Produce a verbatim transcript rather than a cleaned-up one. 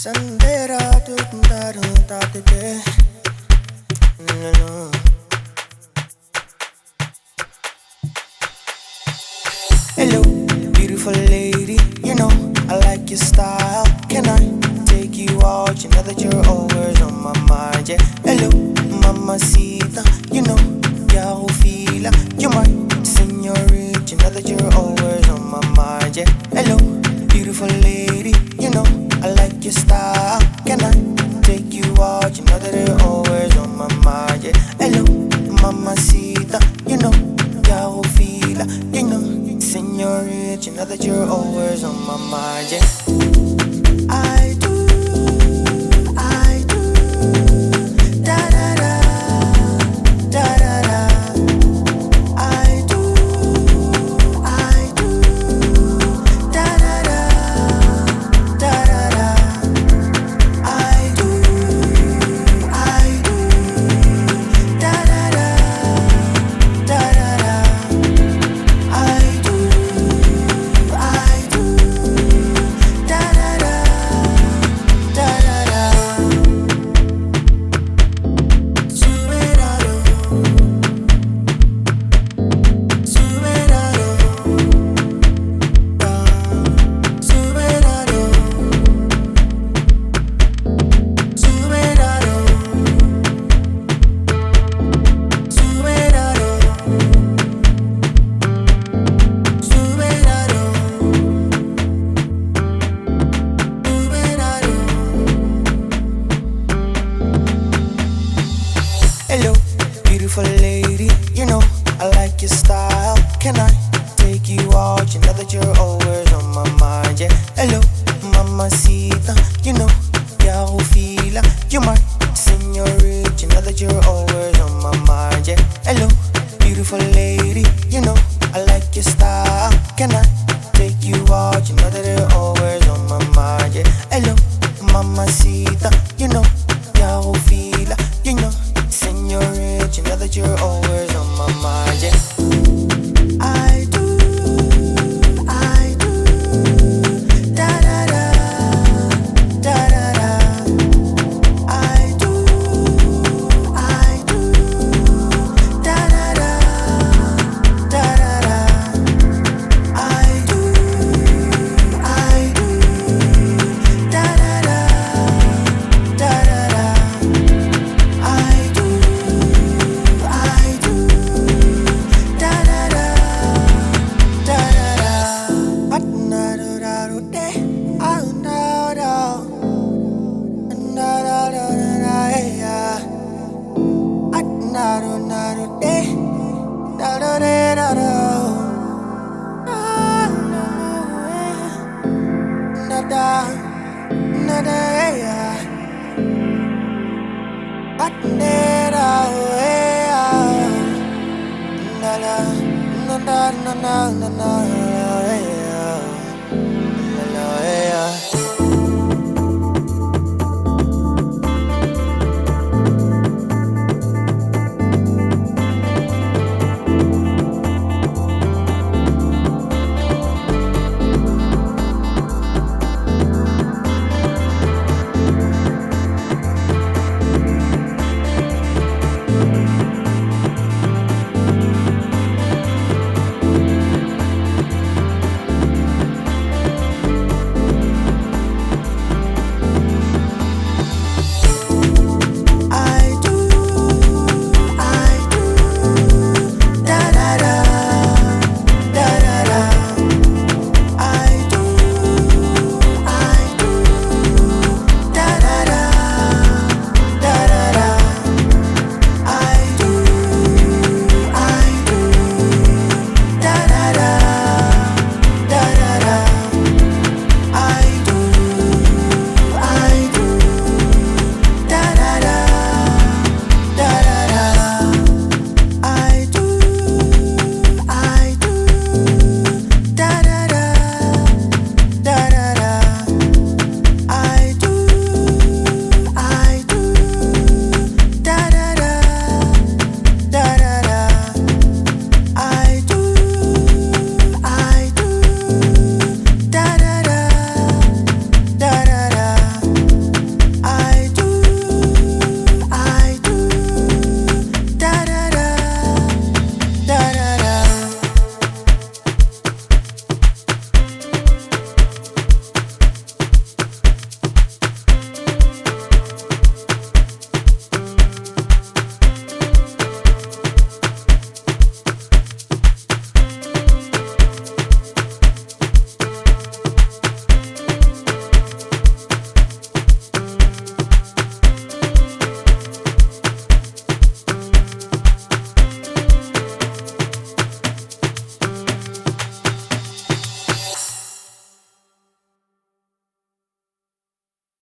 Sandera tu daru ta te te. No no. Hello, beautiful lady. You know I like your style. Can I take you out? You know that you're always on my mind. Yeah. Hello, mamacita. You know ya fila. You're my señorita. You know that you're always on my mind. Yeah. Hello, beautiful lady. You know I like your style. Can I take you out? You know that you're always on my mind. Yeah. Hello, mamacita. You know ya fila. You know, señorita. You know that you're always on my mind. Yeah. I do, I do, da da da, da da da. I do, I do, da da da, da da da. I do, I do, da da da, da da da. I do, I do, da da da, da da da. Superado, superado, superado, superado, superado, superado, superado. Hello, beautiful lady. You know I like your style. Can I take you out? You know that you're always on my mind. Yeah. Hello, mamacita. You know ya fila. You're my señorita. You know that you're always on my mind. Yeah. Hello, beautiful lady. You know I like your style. Can I take you out? You know that you're always on my mind. Yeah. Hello, mamacita. You know ya fila. You know, señorita. You know that you're always on my mind. Yeah. I do, I do, da da da, da da da. I do, I do, da da da, da da da. I do, I do, da da da, da da da. I do, I do, da da da, da da da. Atna do da do de, ah da da, da da da da da yeah. Atna do da do de, da da da da da. Ah no no, da da, da da yeah. Atna da yeah. Na na na na na na na.